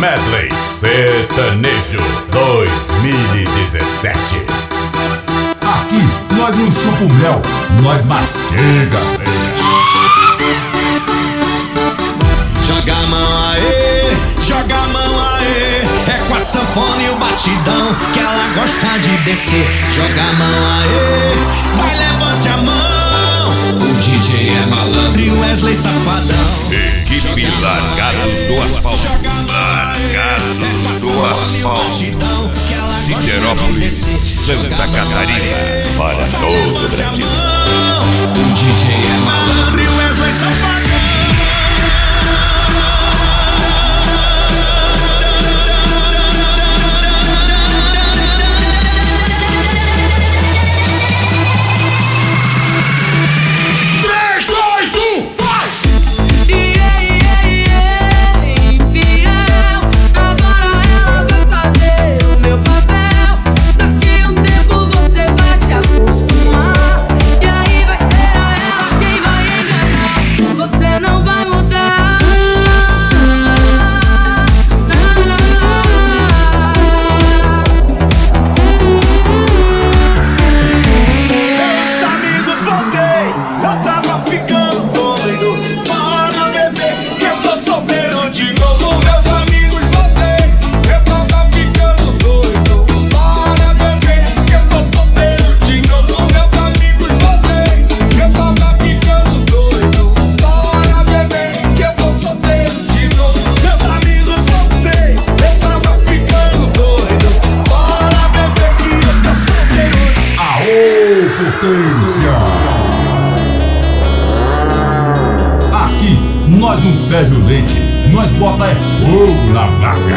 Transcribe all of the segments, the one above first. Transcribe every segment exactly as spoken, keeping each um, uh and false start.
Medley Sertanejo dois mil e dezessete. Aqui nós não chupa o mel, nós mastiga, Joga a mão aê, joga a mão aê. É com a sanfona e o batidão que ela gosta de descer. Joga a mão aê, vai levante a mão. O D J é malandro e o Wesley safadão. Equipe Largados do Asfalto. Largados do Asfalto. Siderópolis, Santa Catarina, para todo o Brasil. O D J é malandro e o Wesley safadão. Aqui nós não ferve o leite, nós bota é fogo na vaca.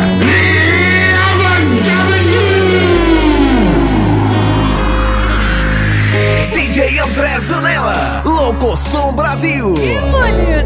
D J André Zanella, Louco Som Brasil. Que bonito.